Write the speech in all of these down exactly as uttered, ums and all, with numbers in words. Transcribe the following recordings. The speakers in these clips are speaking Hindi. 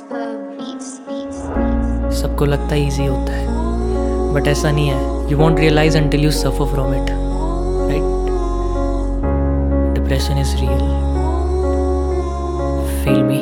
सबको लगता है इजी होता है, बट ऐसा नहीं है। You won't realise until you suffer from it, right? Depression is real, feel me.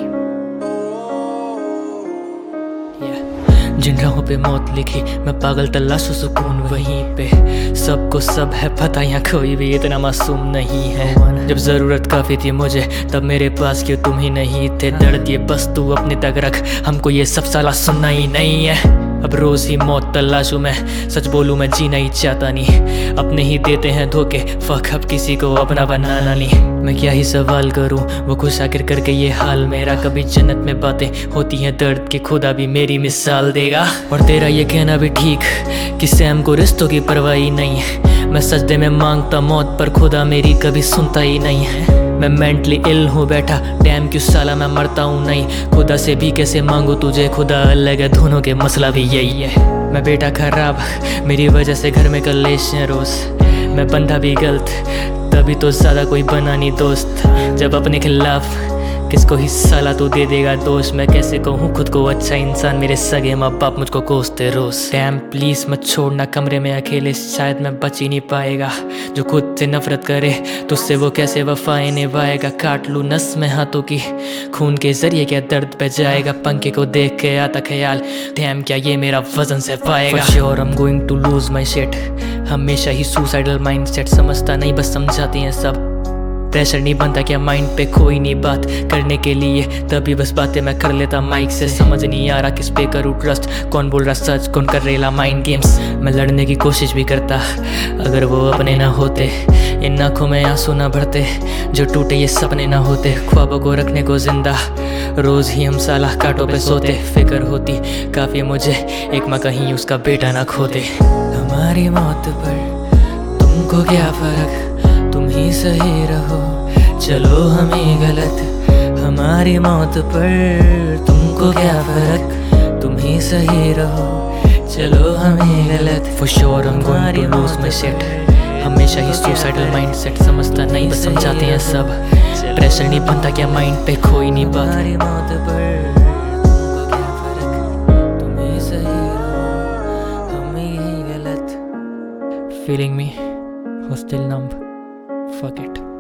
जिन राहों पे मौत लिखी मैं पागल तलाशूं सुकून वहीं पे। सबको सब है पता, यहाँ कोई भी इतना मासूम नहीं है। जब जरूरत काफी थी मुझे तब मेरे पास क्यों तुम ही नहीं थे। दर्द ये बस तू अपने तक रख, हमको ये सब साला सुनना ही नहीं है। अब रोज ही मौत तलाशूं मैं, सच बोलूं मैं जीना ही चाहता नहीं। अपने ही देते हैं धोखे, फक अब किसी को अपना बनाना नहीं। मैं क्या ही सवाल करूं, वो खुश आखिर करके ये हाल मेरा। कभी जन्नत में बातें होती हैं दर्द की, खुदा भी मेरी मिसाल देगा। और तेरा ये कहना भी ठीक कि सैम को रिश्तों की परवाह ही नहीं है। मैं सजदे में मांगता मौत पर खुदा मेरी कभी सुनता ही नहीं है। मैं मेंटली इल हूँ बैठा, डैम क्यों साला मैं मरता हूँ नहीं। खुदा से भी कैसे मांगू तुझे, खुदा अलग है, दोनों के मसला भी यही है। मैं बेटा खराब, मेरी वजह से घर में कलेश है रोज। मैं बंदा भी गलत, तभी तो ज्यादा कोई बना नहीं दोस्त। जब अपने खिलाफ किसको ही साला तू दे देगा दोष। मैं कैसे कहूँ खुद को अच्छा इंसान, मेरे सगे माँ बाप मुझको कोसते रोज। डैम प्लीज मत छोड़ना कमरे में अकेले, शायद मैं बच ही नहीं पाएगा। जो खुद से नफरत करे तुझसे वो कैसे वफाएं निभाएगा। काट लूँ नस में हाथों की, खून के जरिए क्या दर्द पे जाएगा। पंखे को देख के आता ख्याल, डैम क्या ये मेरा वजन से पाएगा। For sure I'm going to lose my shit, हमेशा ही सुसाइडल माइंडसेट। समझता नहीं बस समझाते हैं सब, प्रेशर नहीं बनता क्या माइंड पे कोई नहीं बात करने के लिए। तभी बस बातें मैं कर लेता माइक से, समझ नहीं आ रहा किस पे करूँ ट्रस्ट। कौन बोल रहा सच, कौन कर रेला माइंड गेम्स। मैं लड़ने की कोशिश भी करता, अगर वो अपने ना होते। इन आँखों में आंसू ना भरते, जो टूटे ये सपने ना होते। ख्वाबों को रखने को जिंदा, रोज ही हम साला कांटों पे सोते। फिक्र होती काफी मुझे, एक माँ कहीं उसका बेटा ना खोते। हमारी मौत पर तुमको क्या फर्क, तुम ही सही रहो, चलो हम ही गलत। हमारी मौत पर तुमको क्या फर्क, तुम ही सही रहो, चलो हम ही गलत। For sure I'm going to lose my shit, हमेशा ही सुसाइडल माइंडसेट। समझता नहीं बस समझाते हैं सब, प्रेशर नहीं बनता क्या माइंड पे कोई नहीं बात। हमारी मौत पर तुमको क्या फर्क, तुम ही सही रहो, हम ही गलत। Feeling me, or still numb? Fuck it.